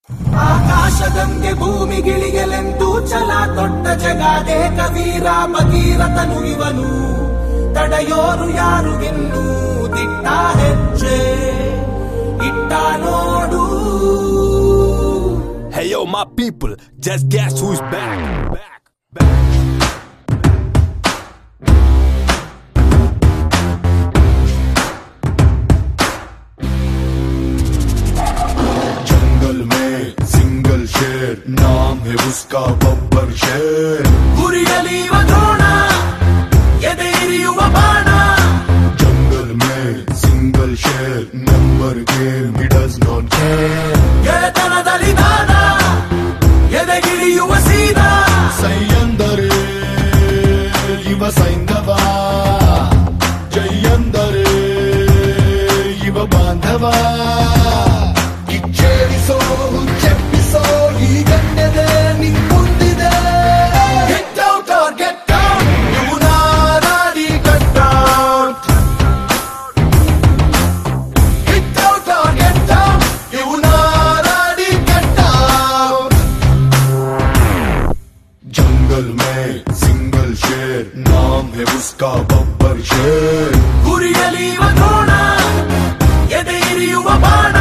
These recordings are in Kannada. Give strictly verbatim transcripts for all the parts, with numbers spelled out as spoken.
ಆಕಾಶದಂಗೆ ಭೂಮಿಗಿಳಿಯಲೆಂದು ಛಲ ತೊಟ್ಟ ಜಗಾದೆ ಕವೀರ ಭಗೀರಥನು ಇವನು. ತಡೆಯೋರು ಯಾರು ಇನ್ನು ದಿಟ್ಟ ಹೆಜ್ಜೆ ಇಟ್ಟ ನೋಡು. Hey yo my people, just guess who's back, back, back. नाम है उसका बब्बर शेर. गुरियलिव द्रोण एदेरियुव बाण. जंगल में सिंगल शेर, number game he does not care. ಗೆಳೆತನದಲ್ಲಿ ದಾನ ಎದೆಗಿಳಿಯುವ ಸೀದಾ. ಸೈಯಂದರೆ ಇವ ಸೈಂಧವ, ಜೈಯಂದರೆ ಇವ ಬಾಂಧವ. ಕಿಚ್ಚೇರಿಸೋ ಹುಚ್ಚೆಪ್ಪಿಸೋ ಈ ಗಂಡದೆ ನಿನ್ ಮುಂದಿದೆ. Get out or get down, you ನಾರಾಡಿ cut out. Get out or get down, you ನಾರಾಡಿ cut out. जंगल में सिंगल शेर, नाम है उसका बब्बर शेर. ಗುರಿಯಲಿವ ದ್ರೋಣ ಎದೆಯಿರಿಯುವ ಬಾಣ.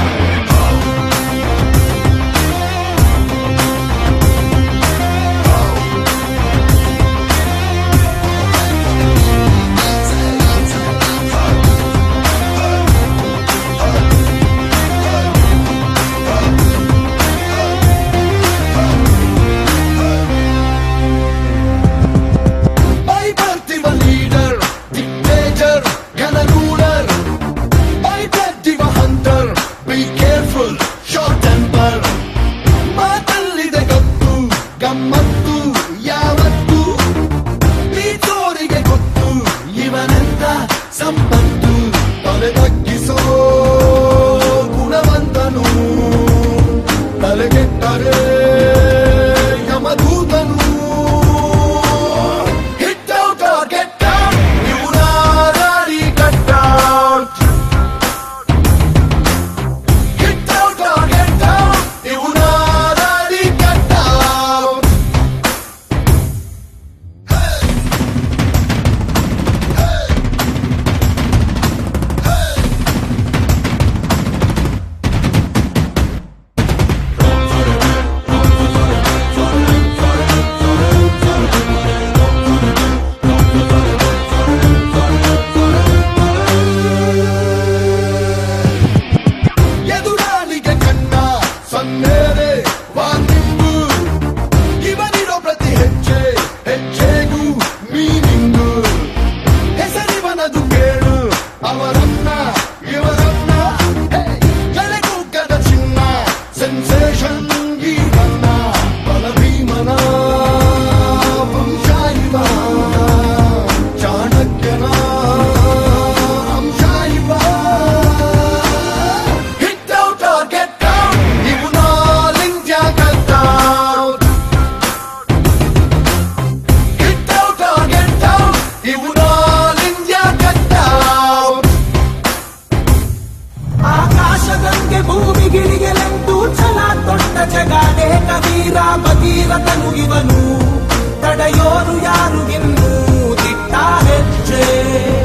ಗಮ್ಮತ್ತು ಯಾವತ್ತು ಪ್ರೀತೋರಿಗೆ ಗೊತ್ತು ಇವನೆಂತ ಸಂಪತ್ತು. ತಲೆ ತಗ್ಗಿಸೋ ಗುಣವಂತನು, ತಲೆಗೆಟ್ಟರೆ ಯಮದೂತನು. Hit out or get down, you ನಾರಾಡಿ cut out. Hit out or get down, you ನಾರಾಡಿ cut out. ಎದುರಾಳಿಗೆ ಕಣ್ಣ ಸನ್ನೇರೆ ವಾರ್ನಿಂಗು. ಇವನಿರೋ ಪ್ರತಿ ಹೆಜ್ಜೆ ಹೆಜ್ಜೆಗೂ ಮೀನಿಂಗು. ಹೆಸರಿವನದು ಕೇಳು ಅವರನ್ನ ಇವರನ್ನ. ಎಳೆಗೂಕದ ಚಿನ್ನ ಸೆನ್ಸೇಷನ್ ಇವನ್ನ. ಬಲಭೀಮನ ವಂಶ ಇವ, ಚಾಣಕ್ಯನ ಅಂಶ ಇವ. Hit out or get down, you all India cut out. Hit out or get down, you all India cut out. ಆಕಾಶದಂಗೆ ಭೂಮಿಗಿಳಿಯಲೆಂದು ಛಲ ತೊಟ್ಟ ಜಗಾದೆ ಕವೀರ ಭಗೀರಥನು ಇವನು. ತಡೆಯೋರು ಯಾರು ಇನ್ನು ದಿಟ್ಟ ಹೆಜ್ಜೆ